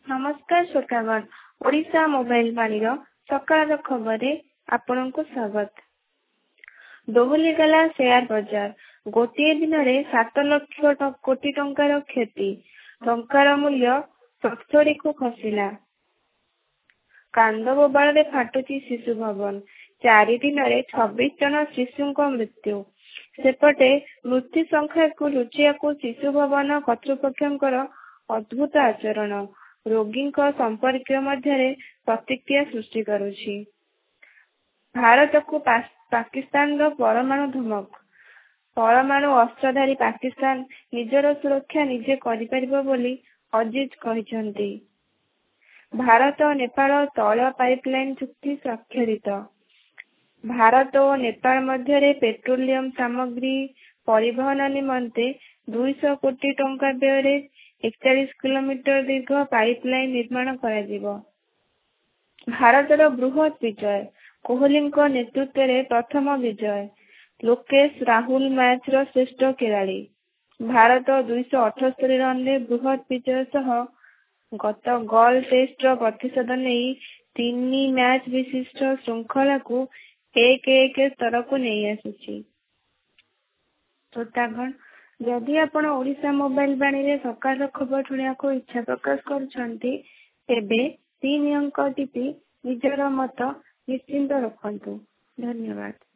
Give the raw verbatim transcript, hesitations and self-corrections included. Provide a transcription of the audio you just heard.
नमस्कार श्रोतागण ओडिशा मोबाइल बाणीर सकाळ खबर आपनको स्वागत। दोहली गला शेयर बजार गोटे दिन में सात लक्ष कोटी टंकार क्षति टंकार मूल्य सतसठी को खसिला। कांद बोबाल फाटुची शिशु भवन चारि दिन में छब्बीस जन शिशु मृत्यु सेपटे मृत्यु संख्या को लुचिया शिशु भवन कर्तृपक्षर अद्भुत आचरण रोगी संपर्क मध्य प्रतिक्रिया सृष्टि करुछि। भारत को पा, पाकिस्तान रो परमाणु धमक परमाणु अस्त्रधारी पाकिस्तान निजर सुरक्षा निजे करिपरिबो बोली अजित कहिसंती। भारत और नेपाल तैल पाइपलाइन चुक्ति स्वाक्षरित। भारत और नेपाल मध्य पेट्रोलियम सामग्री परिवहन निमंते दुई सौ कोटी टंका व्यय एकचालीस किलोमीटर दीर्घ पाइपलाइन निर्माण करा। भारतर बृहत विजय कोहली नेतृत्व में प्रथम विजय लोकेश राहुल मैच रो श्रेष्ठ खिलाड़ी। भारत दुई सौ अठस्तरी रन में बृहत विजय सह गत गल टेस्ट प्रतिशत नहीं तीन मैच विशिष्ट श्रृंखला को एक एक स्तर को नहीं आसुची। श्रोतागण जदि आपण ओडिशा मोबाइल बाणी सकाळ खबर शुणा को इच्छा प्रकाश करुछंती तेबे तीन अंक टीपी निजर मत निश्चिंत रखंतु। धन्यवाद।